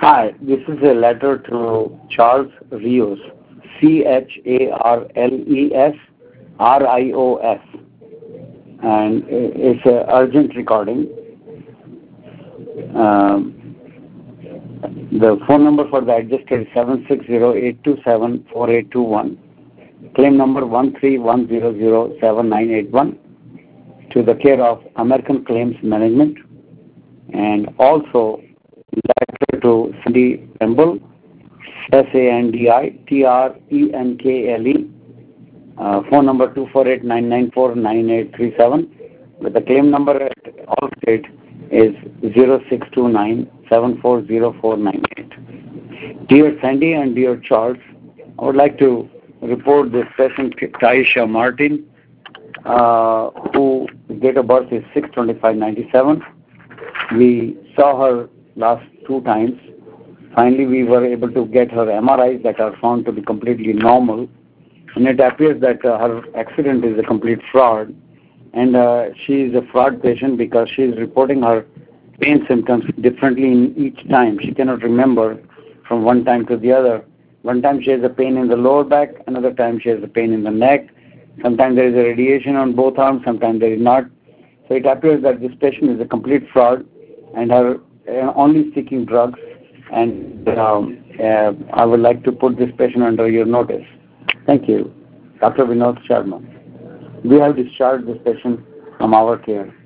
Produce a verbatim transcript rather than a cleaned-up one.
Hi, this is a letter to Charles Rios, C H A R L E S R I O S, and it's an urgent recording. Um, the phone number for the adjuster is seven six zero, eight two seven, four eight two one. Claim number one three one zero zero seven nine eight one to the care of American Claims Management, and also letter to Sandy Tremble, S A N D I T R E N K L E, uh, phone number two four eight nine nine four nine eight three seven, with the claim number at Allstate is zero six two nine seven four zero four nine eight. Dear Sandy and dear Charles, I would like to report this patient Taisha Martin, uh, who date of birth is six twenty-five ninety-seven. We saw her last two times. Finally, we were able to get her M R Is that are found to be completely normal, and it appears that uh, her accident is a complete fraud, and uh, she is a fraud patient because she is reporting her pain symptoms differently in each time. She cannot remember from one time to the other. One time she has a pain in the lower back, another time she has a pain in the neck. Sometimes there is a radiation on both arms, sometimes there is not. So it appears that this patient is a complete fraud and her uh, only seeking drugs, and um, uh, I would like to put this patient under your notice. Thank you. Doctor Vinod Sharma. We have discharged this patient from our care.